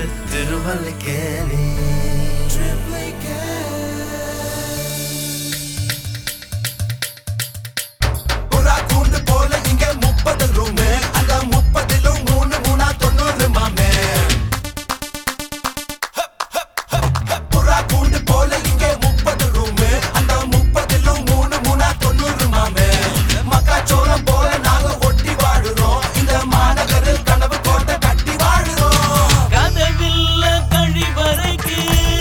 திருவல்லிக்கேணி புறா கூண்டு போல இங்க 30 ரூமு அந்த 30லும் 3 மாமே புறா கூண்டு போல இங்க 30 ரூமு அந்த 30லும் 3 மாமே மக்காச்சோளம் போல நாங்க ஒட்டி வாழுறோம் இந்த மாநகரில் கனவு கோட்டை கட்டி வாழுறோம் கதவில்ல கழிவறைக்கு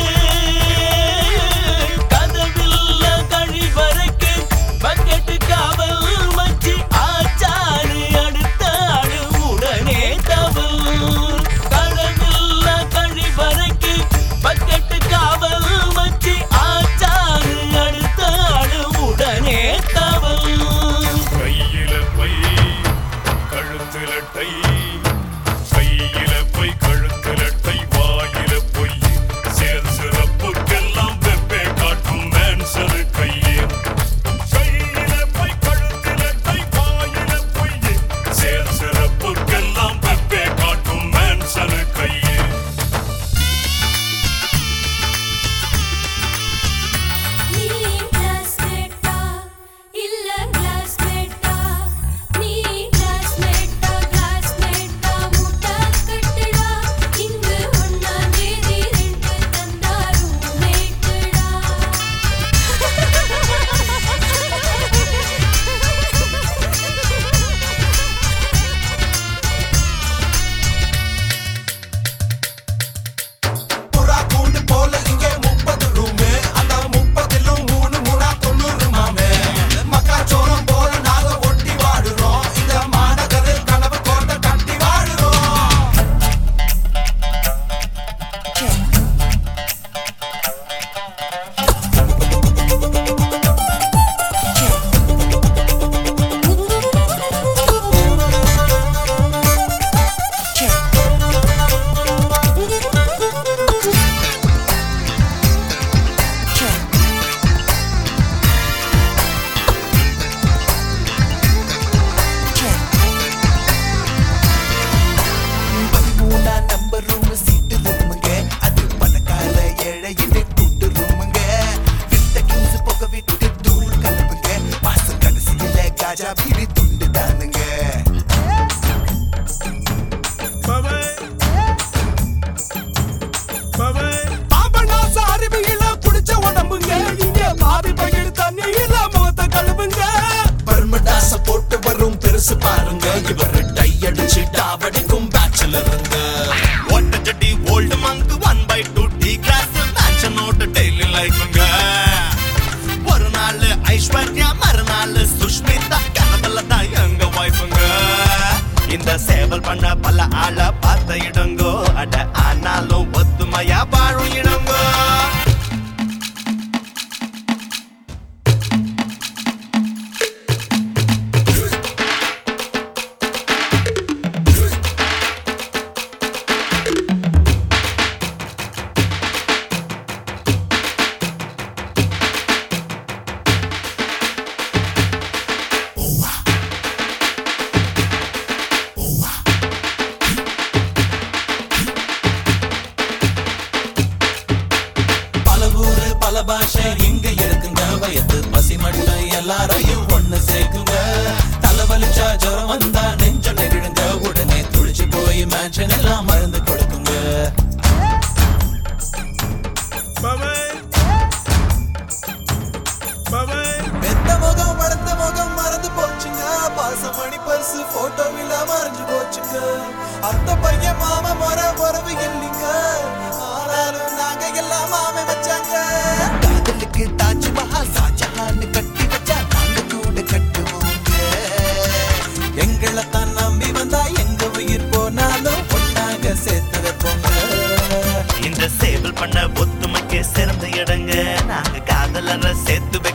பக்கெட்டு காவல் மச்சி ஆச்சாரு அடுத்த ஆடு உடனே தவல் கடவில்ல கழிவறைக்கு பக்கெட்டு காவல் மச்சி ஆச்சாரு அடுத்த ஆடு உடனே தவல் கையில பை கழுத்துல டை கையில பை கழுத்துல டை வாயில பொய் சேர் சிறப்புக்கெல்லாம் வெப்பே காட்டும் மேன்சரு கையே கையில பை கழுத்துல டை வாயில பொய் சேர் சிறப்புக்கெல்லாம் வெப்பே காட்டும் மேன்சரு கையே நீ கிளாஸ்மேட்டா இல்ல கிளாஸ்மேட்டா நீ கிளாஸ்மேட்டா முட்டா கட்டடா இங்கு ஒண்ணா தேதி 2 தந்தாரும் மேட்டடா புறா கூண்டு போல இங்க 30 ரூமு அந்த 30லும் 3 மாமே மக்காச்சோளம் போல நாங்க ஒட்டி வாழுறோம் இந்த மாநகரில் கனவு கோட்டை கட்டி வாழுறோம் மூணா நம்பர் ரூம் சீட்டு ரூமுங்க அது பணக்கார ஏழையிலே கூட்டு ரூமுங்க விட்ட கிங்ஸ் போக விட்டு தூள் கலப்புங்க மாசம் கடைசியில காஜா பீடி துண்டு தானுங்க பாபநாச அருவியில புடிச்ச உடம்புங்க இங்க பாதி பகிர் தண்ணியில முகத்தை கழுவுங்க பர்மடாச போட்டு வரும் பெருசு பாருங்க இவர் டை அடிச்சு டாவடிக்கும் பேச்சுலருங்க ஓட்ட ஜட்டி ஓல்டு மங்க் 1/2 டீ கிளாஸ் மேன்ஷனோட டெய்லி லைஃப்ங்க ஒரு நாள் ஐஸ்வர்யா மறுநாள் சுஷ்மிதா கனவுல தான் எங்க வைஃப்ங்க இந்த சேவல் பண்ண பல ஆள பார்த்த இடங்கோ அட ஆனாலும் ஒத்துமையா வாழும் இடங்கோ பல ஊரு பல பாஷை இங்க இருக்குங்க வயது பசி மட்டும் எல்லாரையும் ஒண்ணு சேர்க்குங்க தலைவலிச்சா ஜுரம் வந்தா நெஞ்ச நெகிழுங்க உடனே துளிச்சு போய் மேன்ஷன் எல்லாம் மருந்து கொடுக்குங்க பெத்த முகம் வளர்த்த முகம் மறந்து போச்சுங்க பாசமணி பரிசு போட்டோவில மறைஞ்சு போச்சுங்க அத்த பையன் மாமா முறை உறவு இல்லைங்க ஆனாலும் நாங்க எல்லாம் மாமை வச்சாங்க காதலுக்கு தாஜ்மஹால் ஷாஜஹான் கட்டி வச்சா நாங்க கூட கட்டுவோங்க எங்களை தான் நம்பி வந்தா எங்க உயிர் போனாலும் ஒன்னாக சேர்த்து வைப்போங்க இந்த சேவல் பண்ண ஒத்துமைக்கு சிறந்த இடங்க நாங்க காதலரை சேர்த்து